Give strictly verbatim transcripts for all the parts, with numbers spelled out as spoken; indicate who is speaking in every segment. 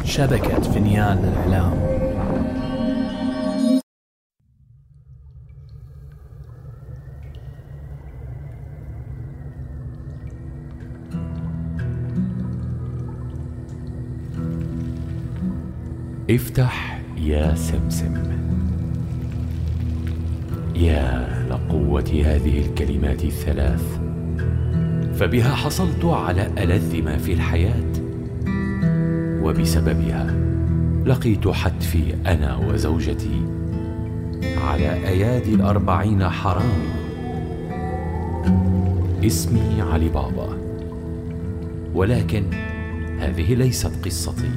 Speaker 1: شبكة فينيان للإعلام.
Speaker 2: افتح يا سمسم. يا لقوة هذه الكلمات الثلاث، فبها حصلت على ألذ ما في الحياة، وبسببها لقيت حتفي أنا وزوجتي على أيادي الأربعين حرامي. اسمي علي بابا، ولكن هذه ليست قصتي،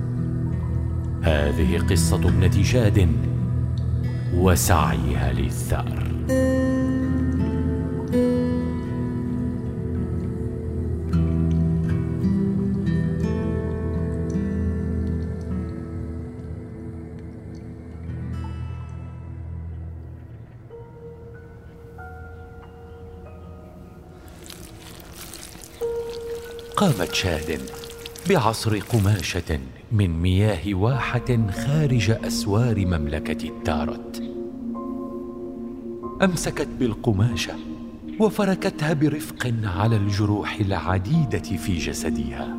Speaker 2: هذه قصة ابنة شاد وسعيها للثأر. قامت شاد بعصر قماشة من مياه واحة خارج أسوار مملكة التارت. أمسكت بالقماشة وفركتها برفق على الجروح العديدة في جسدها.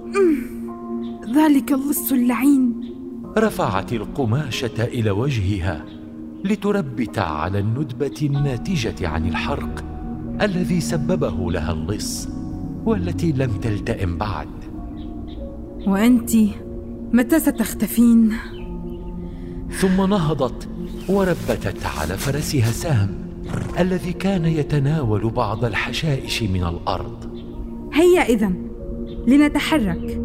Speaker 3: ذلك اللص اللعين.
Speaker 2: رفعت القماشة إلى وجهها لتربت على الندبة الناتجة عن الحرق الذي سببه لها اللص، والتي لم تلتئم بعد.
Speaker 3: وأنتِ متى ستختفين؟
Speaker 2: ثم نهضت وربتت على فرسها سام الذي كان يتناول بعض الحشائش من الأرض.
Speaker 3: هيا إذن لنتحرك.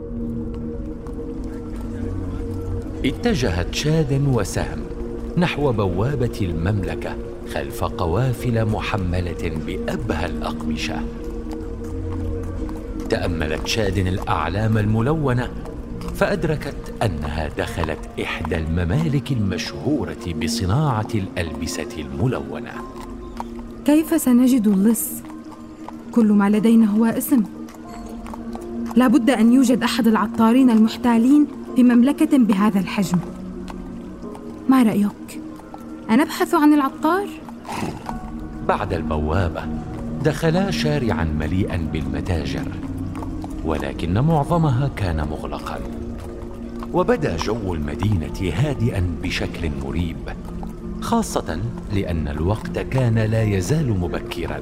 Speaker 2: اتجهت شاد وسام نحو بوابة المملكة خلف قوافل محملة بأبهى الأقمشة. تأملت شاد الأعلام الملونة فأدركت أنها دخلت إحدى الممالك المشهورة بصناعة الألبسة الملونة.
Speaker 3: كيف سنجد اللص؟ كل ما لدينا هو اسم. لا بد أن يوجد أحد العطارين المحتالين في مملكة بهذا الحجم. ما رأيك؟ أنبحث عن العطار؟
Speaker 2: بعد البوابة دخلا شارعاً مليئاً بالمتاجر، ولكن معظمها كان مغلقاً، وبدا جو المدينة هادئاً بشكل مريب، خاصة لأن الوقت كان لا يزال مبكراً.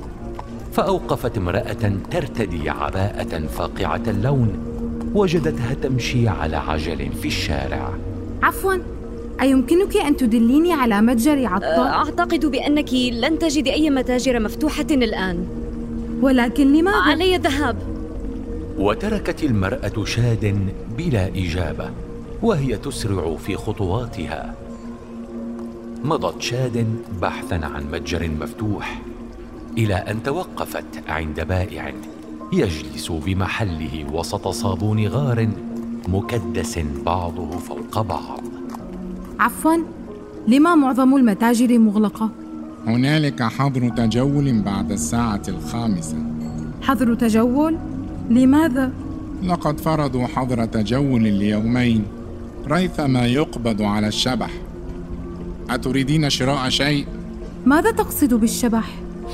Speaker 2: فأوقفت امرأة ترتدي عباءة فاقعة اللون، وجدتها تمشي على عجل في الشارع.
Speaker 3: عفواً، أيمكنك أن تدليني على متجر عطار؟
Speaker 4: أعتقد بأنك لن تجد أي متاجر مفتوحة الآن.
Speaker 3: ولكن لماذا؟
Speaker 4: علي الذهاب.
Speaker 2: وتركت المرأة شاد بلا إجابة وهي تسرع في خطواتها. مضت شاد بحثاً عن متجر مفتوح إلى أن توقفت عند بائع يجلس بمحله وسط صابون غار مكدس بعضه فوق بعض.
Speaker 3: عفواً، لما معظم المتاجر مغلقة؟
Speaker 5: هنالك حظر تجول بعد الساعة الخامسة.
Speaker 3: حظر تجول؟ لماذا؟
Speaker 5: لقد فرضوا حظر تجول ليومين ريثما يقبض على الشبح. أتريدين شراء شيء؟
Speaker 3: ماذا تقصد بالشبح؟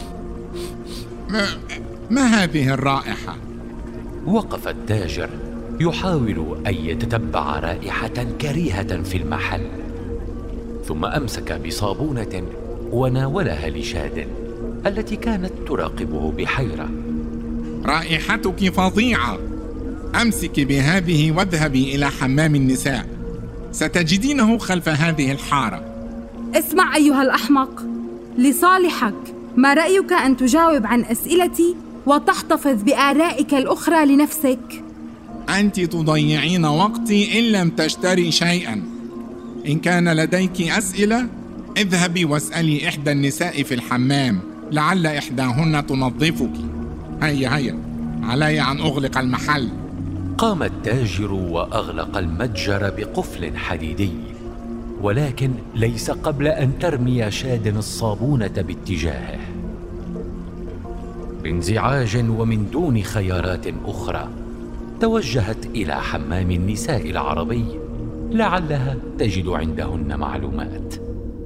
Speaker 5: ما, ما هذه الرائحة؟
Speaker 2: وقف التاجر يحاول أن يتتبع رائحة كريهة في المحل، ثم أمسك بصابونة وناولها لشاد التي كانت تراقبه بحيرة.
Speaker 5: رائحتك فظيعة، أمسك بهذه واذهبي إلى حمام النساء، ستجدينه خلف هذه الحارة.
Speaker 3: اسمع أيها الأحمق، لصالحك ما رأيك أن تجاوب عن أسئلتي وتحتفظ بآرائك الأخرى لنفسك؟
Speaker 5: أنت تضيعين وقتي إن لم تشتري شيئا. إن كان لديك أسئلة اذهبي واسألي إحدى النساء في الحمام، لعل إحداهن تنظفك. هيا هيا، علي أن أغلق المحل.
Speaker 2: قام التاجر وأغلق المتجر بقفل حديدي، ولكن ليس قبل أن ترمي شاد الصابونة باتجاهه. بانزعاج ومن دون خيارات أخرى توجهت إلى حمام النساء العربي لعلها تجد عندهن معلومات.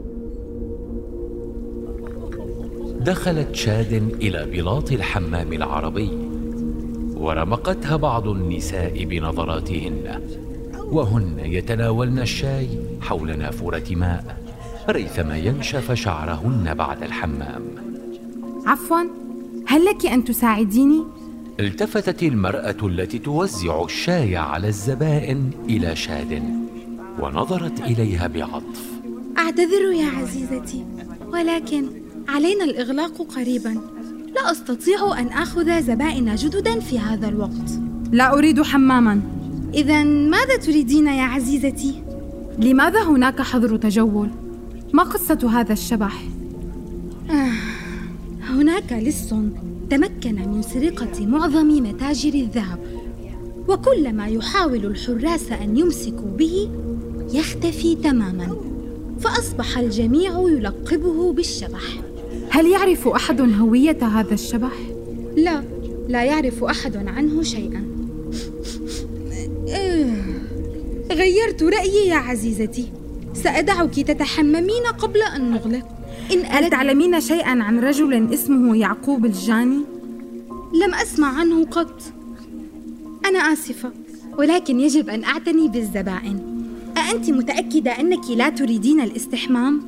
Speaker 2: دخلت شاد إلى بلاط الحمام العربي ورمقتها بعض النساء بنظراتهن وهن يتناولن الشاي حول نافورة ماء ريثما ينشف شعرهن بعد الحمام.
Speaker 3: عفواً، هل لك أن تساعديني؟
Speaker 2: التفتت المرأة التي توزع الشاي على الزبائن إلى شاد ونظرت إليها بعطف.
Speaker 6: أعتذر يا عزيزتي، ولكن علينا الإغلاق قريباً. لا أستطيع أن آخذ زبائن جدداً في هذا الوقت.
Speaker 3: لا أريد حماماً.
Speaker 6: إذن ماذا تريدين يا عزيزتي؟
Speaker 3: لماذا هناك حظر تجول؟ ما قصة هذا الشبح؟
Speaker 6: آه، هناك لص تمكن من سرقة معظم متاجر الذهب، وكلما يحاول الحراس أن يمسكوا به يختفي تماماً، فأصبح الجميع يلقبه بالشبح.
Speaker 3: هل يعرف أحد هوية هذا الشبح؟
Speaker 6: لا، لا يعرف أحد عنه شيئاً. غيرت رأيي يا عزيزتي، سأدعك تتحممين قبل أن نغلق.
Speaker 3: إن هل تعلمين شيئاً عن رجل اسمه يعقوب الجاني؟
Speaker 6: لم أسمع عنه قط. أنا آسفة، ولكن يجب أن أعتني بالزبائن. أأنت متأكدة أنك لا تريدين الاستحمام؟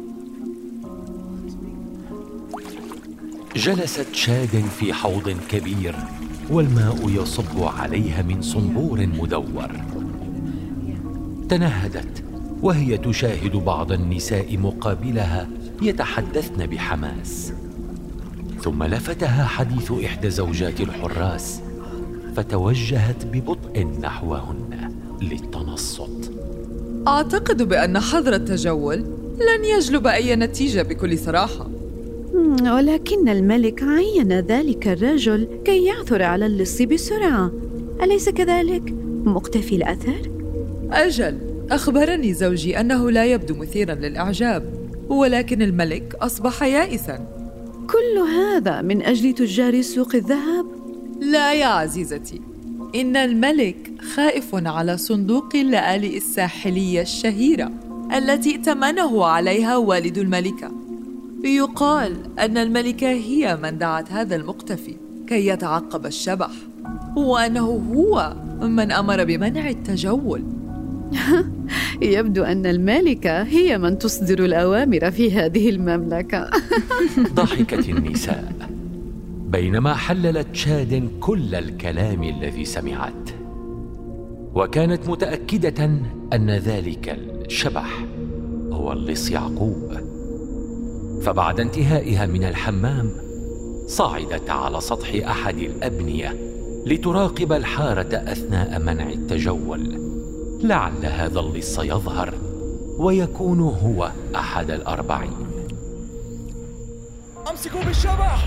Speaker 2: جلست شاد في حوض كبير والماء يصب عليها من صنبور مدور. تنهدت وهي تشاهد بعض النساء مقابلها يتحدثن بحماس، ثم لفتها حديث إحدى زوجات الحراس فتوجهت ببطء نحوهن للتنصت.
Speaker 7: أعتقد بأن حظر التجول لن يجلب أي نتيجة بكل صراحة،
Speaker 8: ولكن الملك عين ذلك الرجل كي يعثر على اللص بسرعة، أليس كذلك؟ مختفي الأثر؟
Speaker 7: أجل، أخبرني زوجي أنه لا يبدو مثيراً للإعجاب، ولكن الملك أصبح يائساً.
Speaker 8: كل هذا من أجل تجار سوق الذهب؟
Speaker 7: لا يا عزيزتي، إن الملك خائف على صندوق اللآلئ الساحلية الشهيرة التي ائتمنه عليها والد الملكة. يقال أن الملكة هي من دعت هذا المختفي كي يتعقب الشبح، وأنه هو من أمر بمنع التجول.
Speaker 8: يبدو أن الملكة هي من تصدر الأوامر في هذه المملكة.
Speaker 2: ضحكت النساء بينما حللت شاد كل الكلام الذي سمعته، وكانت متأكدة أن ذلك الشبح هو اللص يعقوب. فبعد انتهائها من الحمام صعدت على سطح أحد الأبنية لتراقب الحارة أثناء منع التجول، لعل هذا اللص يظهر ويكون هو أحد الأربعين.
Speaker 1: أمسكوا بالشبح!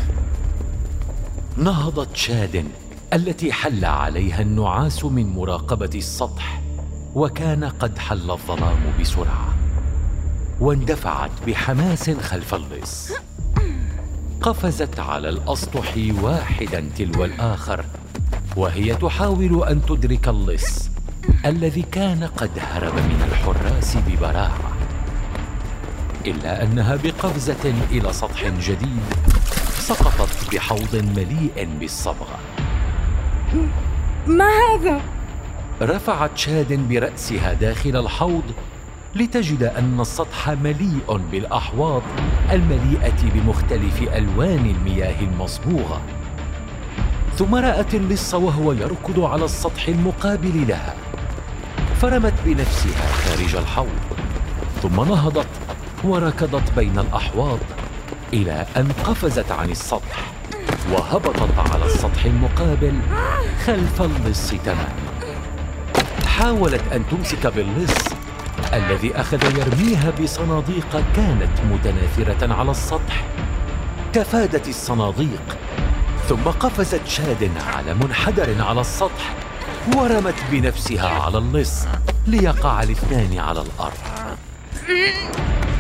Speaker 2: نهضت شاد التي حل عليها النعاس من مراقبة السطح، وكان قد حل الظلام بسرعة، واندفعت بحماس خلف اللص. قفزت على الأسطح واحدا تلو الآخر وهي تحاول أن تدرك اللص الذي كان قد هرب من الحراس ببراعة، إلا أنها بقفزة إلى سطح جديد سقطت بحوض مليء بالصبغة.
Speaker 3: ما هذا؟
Speaker 2: رفعت شاد برأسها داخل الحوض لتجد أن السطح مليء بالأحواض المليئة بمختلف ألوان المياه المصبوغة، ثم رأت اللص وهو يركض على السطح المقابل لها، فرمت بنفسها خارج الحوض، ثم نهضت وركضت بين الأحواض إلى أن قفزت عن السطح وهبطت على السطح المقابل خلف اللص تماما. حاولت أن تمسك باللص الذي أخذ يرميها بصناديق كانت متناثرة على السطح. تفادت الصناديق، ثم قفزت شاد على منحدر على السطح ورمت بنفسها على اللص ليقع الاثنان على الأرض.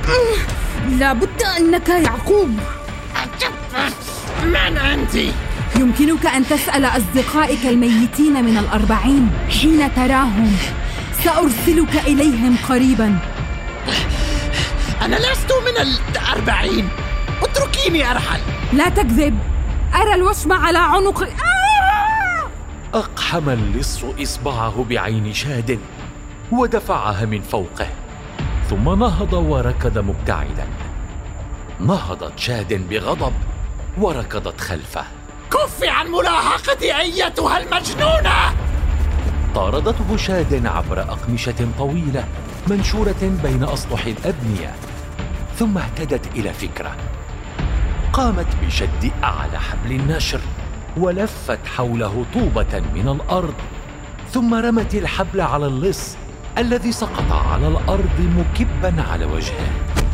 Speaker 3: لا بد أنك يعقوب.
Speaker 5: من أنت؟
Speaker 3: يمكنك أن تسأل أصدقائك الميتين من الأربعين حين تراهم. سأرسلك إليهم قريبا.
Speaker 9: أنا لست من الأربعين، اتركيني أرحل.
Speaker 3: لا تكذب، أرى الوشم على عنقي.
Speaker 2: أقحم اللص إصبعه بعين شاد ودفعها من فوقه، ثم نهض وركض مبتعدا. نهضت شاد بغضب وركضت خلفه.
Speaker 9: كفي عن ملاحقتي أيتها المجنونة!
Speaker 2: طاردته شاد عبر أقمشة طويلة منشورة بين أسطح الأبنية، ثم اهتدت إلى فكرة. قامت بشد أعلى حبل النشر ولفت حوله طوبة من الأرض، ثم رمت الحبل على اللص الذي سقط على الأرض مكبا على وجهه.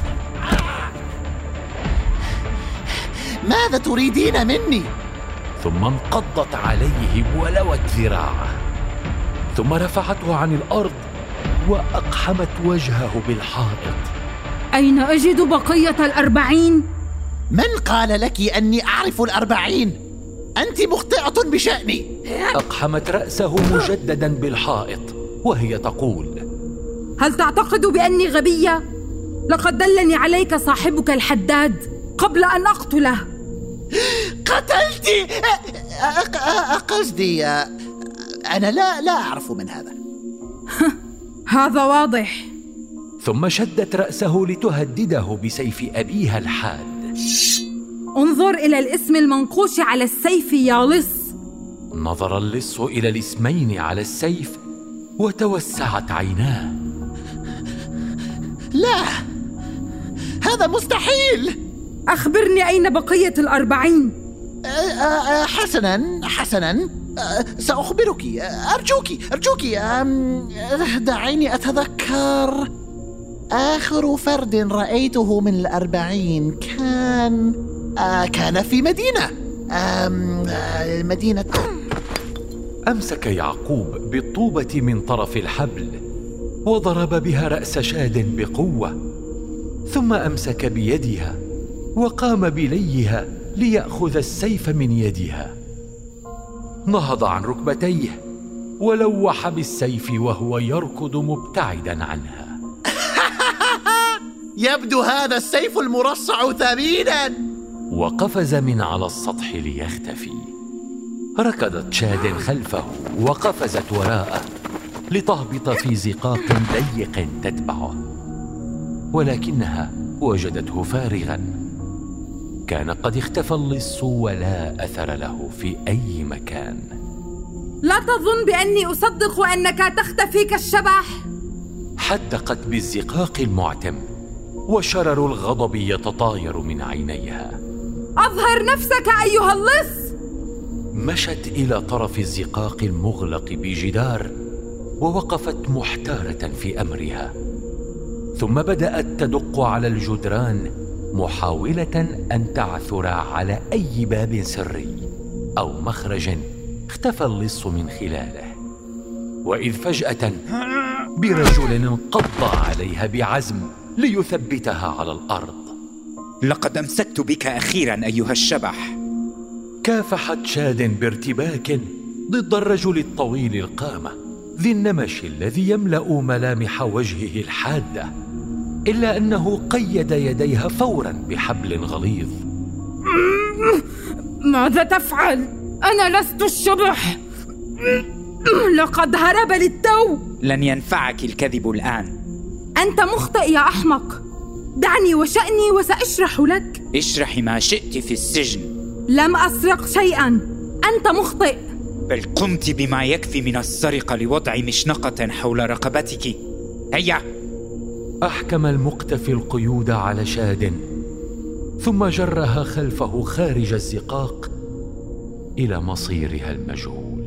Speaker 9: ماذا تريدين مني؟
Speaker 2: ثم انقضت عليه ولوت ذراعه، ثم رفعته عن الأرض وأقحمت وجهه بالحائط.
Speaker 3: أين أجد بقية الأربعين؟
Speaker 9: من قال لك أني أعرف الأربعين؟ أنت مخطئة بشأني.
Speaker 2: أقحمت رأسه مجددا بالحائط وهي تقول:
Speaker 3: هل تعتقد بأني غبية؟ لقد دلني عليك صاحبك الحداد قبل أن أقتله.
Speaker 9: قتلتي؟ قصدي أنا لا لا أعرف من هذا.
Speaker 3: هذا واضح.
Speaker 2: ثم شدت رأسه لتهدده بسيف أبيها الحاد.
Speaker 3: انظر إلى الاسم المنقوش على السيف يا لص.
Speaker 2: نظر اللص إلى الاسمين على السيف وتوسعت عيناه.
Speaker 9: لا، هذا مستحيل.
Speaker 3: أخبرني أين بقية الأربعين؟
Speaker 9: حسناً حسناً سأخبرك. أرجوك أرجوك دعيني أتذكر. آخر فرد رأيته من الأربعين كان كان في مدينة مدينة
Speaker 2: أمسك يعقوب بالطوبة من طرف الحبل وضرب بها رأس شاد بقوة، ثم أمسك بيدها وقام بليها ليأخذ السيف من يدها. نهض عن ركبتيه ولوح بالسيف وهو يركض مبتعدا عنها.
Speaker 9: يبدو هذا السيف المرصع ثمينا.
Speaker 2: وقفز من على السطح ليختفي. ركضت شاد خلفه وقفزت وراءه لتهبط في زقاق ضيق تتبعه، ولكنها وجدته فارغا. كان قد اختفى اللص ولا أثر له في أي مكان.
Speaker 3: لا تظن بأني أصدق أنك تختفي كالشبح.
Speaker 2: حدقت بالزقاق المعتم وشرر الغضب يتطاير من عينيها.
Speaker 3: أظهر نفسك أيها اللص.
Speaker 2: مشت إلى طرف الزقاق المغلق بجدار ووقفت محتارة في أمرها، ثم بدأت تدق على الجدران محاولة أن تعثر على أي باب سري أو مخرج اختفى اللص من خلاله. وإذ فجأة برجل انقض عليها بعزم ليثبتها على الأرض.
Speaker 10: لقد أمسكت بك أخيرا أيها الشبح.
Speaker 2: كافحت شاد بارتباك ضد الرجل الطويل القامة ذي النمش الذي يملأ ملامح وجهه الحادة، إلا أنه قيد يديها فورا بحبل غليظ.
Speaker 3: ماذا تفعل؟ أنا لست الشبح، لقد هرب للتو.
Speaker 10: لن ينفعك الكذب الآن.
Speaker 3: أنت مخطئ يا أحمق. دعني وشأني وسأشرح لك.
Speaker 10: اشرحي ما شئت في السجن.
Speaker 3: لم أسرق شيئا، أنت مخطئ.
Speaker 10: بل قمت بما يكفي من السرقة لوضع مشنقة حول رقبتك. هيا.
Speaker 2: أحكم المقتفي القيود على شاد ثم جرها خلفه خارج الزقاق إلى مصيرها المجهول.